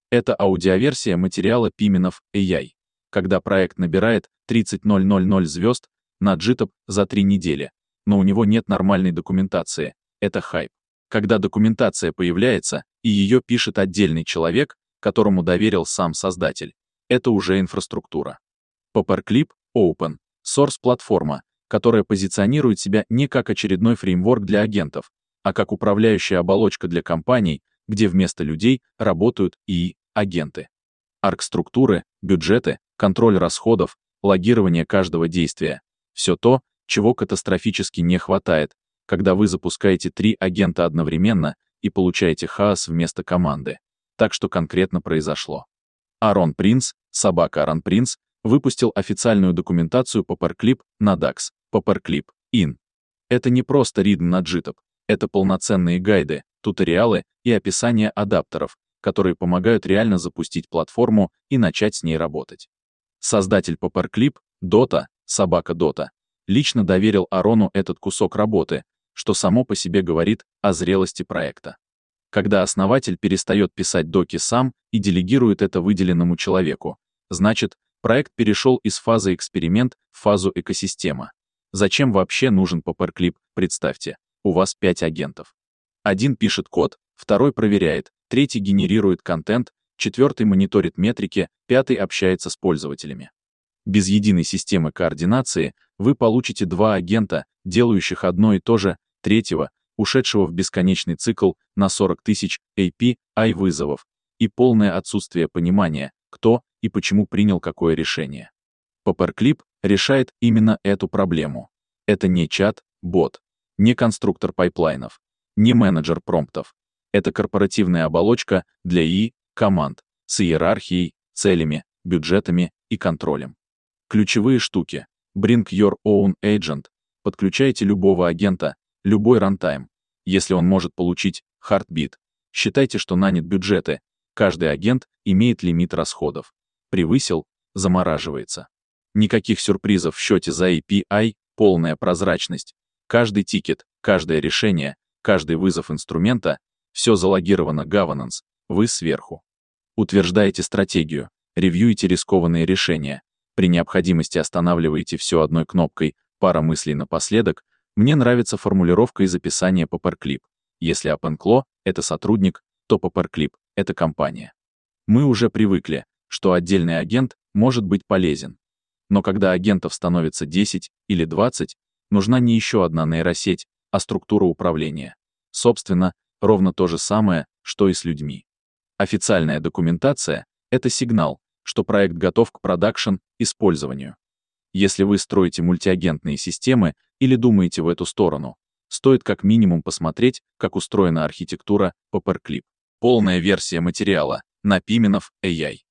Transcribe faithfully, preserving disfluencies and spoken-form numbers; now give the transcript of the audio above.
Это аудиоверсия материала Piminov эй ай, когда проект набирает тридцать тысяч звезд на джитоп за три недели, но у него нет нормальной документации. Это хайп. Когда документация появляется, и ее пишет отдельный человек, которому доверил сам создатель, это уже инфраструктура. Paperclip — Open Source платформа, которая позиционирует себя не как очередной фреймворк для агентов, а как управляющая оболочка для компаний, где вместо людей работают и агенты. Арк-структуры, бюджеты, контроль расходов, логирование каждого действия — все то, чего катастрофически не хватает, когда вы запускаете три агента одновременно и получаете хаос вместо команды. Так что конкретно произошло. Aaron Prince, собака Aaron Prince, выпустил официальную документацию Paperclip на дакс, Paperclip ин. Это не просто ридм на джитоп, это полноценные гайды, туториалы и описание адаптеров, которые помогают реально запустить платформу и начать с ней работать. Создатель Paperclip, Дота, собака Дота, лично доверил Арону этот кусок работы, что само по себе говорит о зрелости проекта. Когда основатель перестает писать доки сам и делегирует это выделенному человеку, значит, проект перешел из фазы эксперимент в фазу экосистема. Зачем вообще нужен Paperclip? Представьте, у вас пять агентов. Один пишет код, второй проверяет, третий генерирует контент, четвертый мониторит метрики, пятый общается с пользователями. Без единой системы координации вы получите два агента, делающих одно и то же, третьего, ушедшего в бесконечный цикл на сорок тысяч эй пи ай вызовов, и полное отсутствие понимания, кто и почему принял какое решение. Paperclip решает именно эту проблему. Это не чат, бот, не конструктор пайплайнов, не менеджер промптов. Это корпоративная оболочка для и и команд с иерархией, целями, бюджетами и контролем. Ключевые штуки. Bring your own agent. Подключайте любого агента, любой рантайм. Если он может получить heartbeat, считайте, что нанят бюджеты. Каждый агент имеет лимит расходов. Превысил — замораживается. Никаких сюрпризов в счете за эй пи ай, полная прозрачность. Каждый тикет, каждое решение, каждый вызов инструмента — все залогировано governance, вы сверху. Утверждаете стратегию, ревьюете рискованные решения. При необходимости останавливаете все одной кнопкой. Пара мыслей напоследок. Мне нравится формулировка из описания Paperclip. Если OpenClaw — это сотрудник, то Paperclip — это компания. Мы уже привыкли, что отдельный агент может быть полезен. Но когда агентов становится десять или двадцать, нужна не еще одна нейросеть, а структура управления. Собственно, ровно то же самое, что и с людьми. Официальная документация — это сигнал, что проект готов к продакшн-использованию. Если вы строите мультиагентные системы или думаете в эту сторону, стоит как минимум посмотреть, как устроена архитектура Paperclip. Полная версия материала на Piminov эй ай.